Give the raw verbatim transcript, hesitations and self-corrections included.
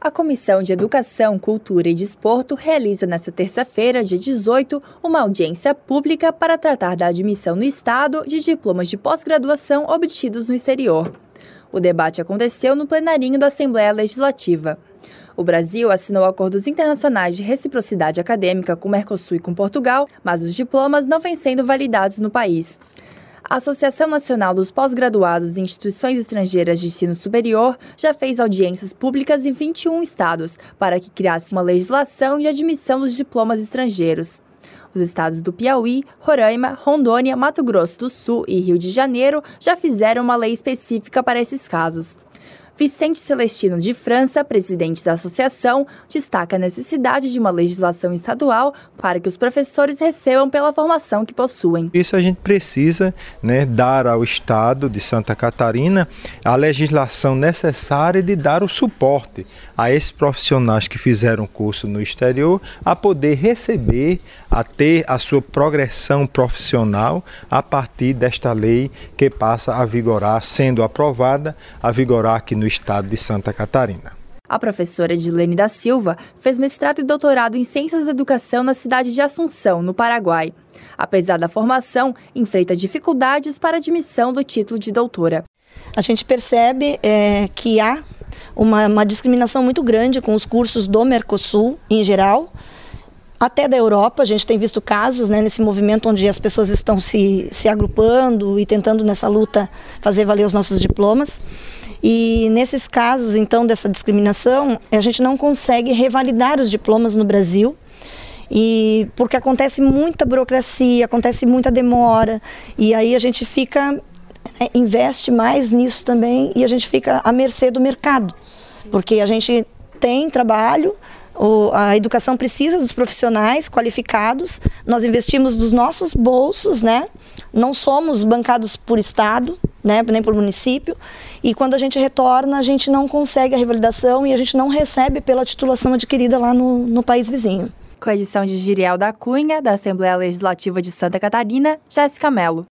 A Comissão de Educação, Cultura e Desporto realiza nesta terça-feira, dia dezoito, uma audiência pública para tratar da admissão no Estado de diplomas de pós-graduação obtidos no exterior. O debate aconteceu no plenarinho da Assembleia Legislativa. O Brasil assinou acordos internacionais de reciprocidade acadêmica com o Mercosul e com Portugal, mas os diplomas não vêm sendo validados no país. A Associação Nacional dos Pós-Graduados em Instituições Estrangeiras de Ensino Superior já fez audiências públicas em vinte e um estados para que criasse uma legislação de admissão dos diplomas estrangeiros. Os estados do Piauí, Roraima, Rondônia, Mato Grosso do Sul e Rio de Janeiro já fizeram uma lei específica para esses casos. Vicente Celestino de França, presidente da associação, destaca a necessidade de uma legislação estadual para que os professores recebam pela formação que possuem. Isso a gente precisa, né, dar ao Estado de Santa Catarina a legislação necessária de dar o suporte a esses profissionais que fizeram curso no exterior a poder receber, a ter a sua progressão profissional a partir desta lei que passa a vigorar, sendo aprovada, a vigorar aqui no no estado de Santa Catarina. A professora Edilene da Silva fez mestrado e doutorado em Ciências da Educação na cidade de Assunção, no Paraguai. Apesar da formação, enfrenta dificuldades para a admissão do título de doutora. A gente percebe é, que há uma, uma discriminação muito grande com os cursos do Mercosul em geral, até da Europa. A gente tem visto casos, né, nesse movimento onde as pessoas estão se, se agrupando e tentando nessa luta fazer valer os nossos diplomas. E nesses casos, então, dessa discriminação, a gente não consegue revalidar os diplomas no Brasil, e porque acontece muita burocracia, acontece muita demora, e aí a gente fica, né, investe mais nisso também, e a gente fica à mercê do mercado, porque a gente tem trabalho, a educação precisa dos profissionais qualificados, nós investimos dos nossos bolsos, né? Não somos bancados por Estado, né? Nem por município, e quando a gente retorna, a gente não consegue a revalidação e a gente não recebe pela titulação adquirida lá no, no país vizinho. Com a edição de Giriel da Cunha, da Assembleia Legislativa de Santa Catarina, Jéssica Mello.